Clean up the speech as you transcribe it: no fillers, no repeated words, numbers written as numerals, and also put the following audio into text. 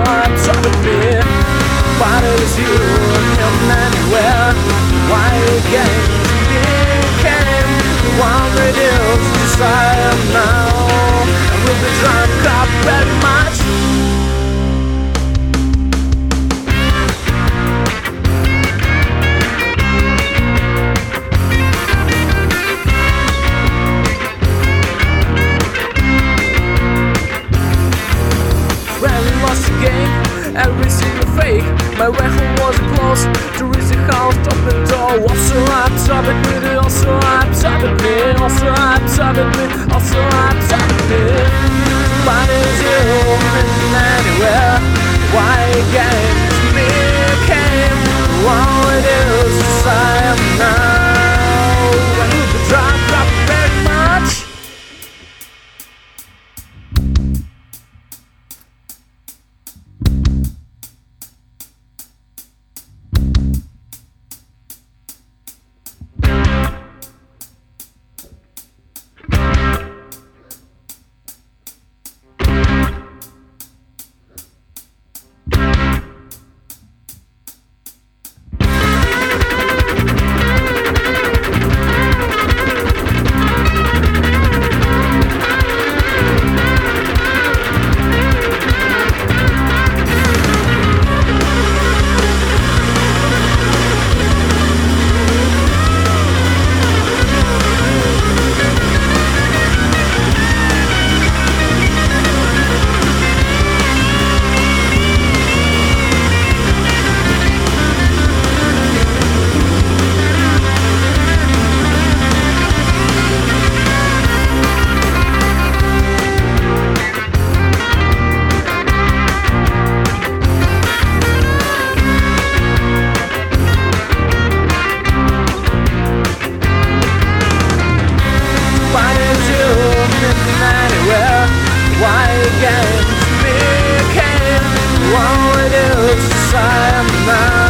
on top of me. But it was you and anywhere. Why again became one reduced desire now. I will be drunk up very much. Every single fake, my weapon was close to reach the house, top the door. Also up top at me, also up top at me, also up top at me, also up top at me. But is you in anywhere? Why against me came? All it is I am now. I need to drop up very much. Why against me came? All it is I am now.